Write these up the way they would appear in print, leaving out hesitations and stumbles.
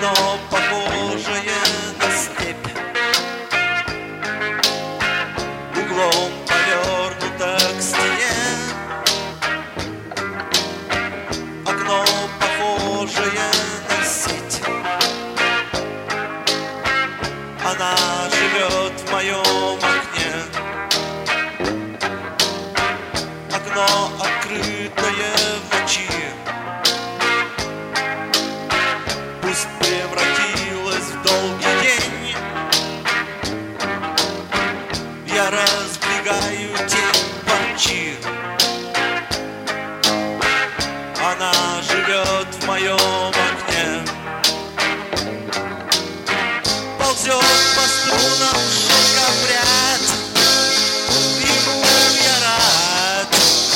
Окно, похожее на степь, углом повернуто к стене. Окно, похожее на сеть, она живет в моем окне. Окно, открытое в ночи, пусть превратилось в долгий день. Я раздвигаю тень порчи, она живет в моем окне. Ползет по струнам шелкопряд, ему я рад.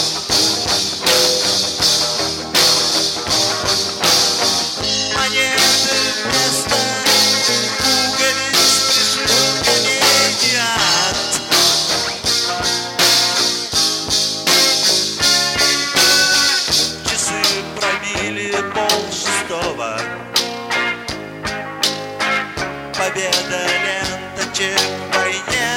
Монеты вместо пуговиц пришивками идиот. Часы пробили 5:30. Победа ленточек в войне.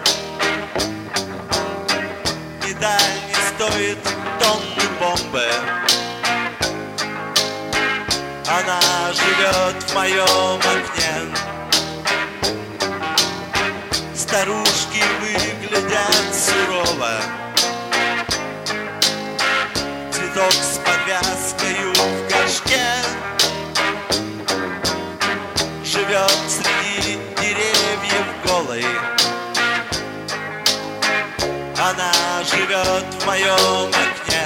Медаль не стоит тонны бомбы, она живет в моем окне. Старушки выглядят сурово, цветок с подвязкою в горшке живет среди деревьев голой. Она живет в моем окне.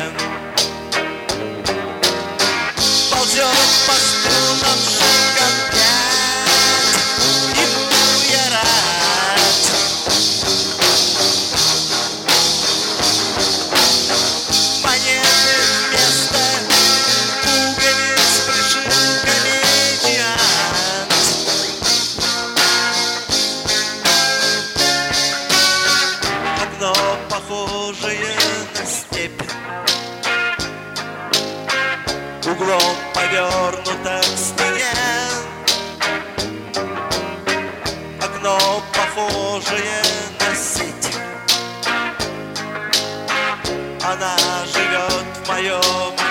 Ползет по струнам шелкопряд, ему я рад. Монеты вместо пуговиц пришивками идиот. Окно, похожее на степь, углом повернуто к стене. Окно, похожее на сеть, она живет в моем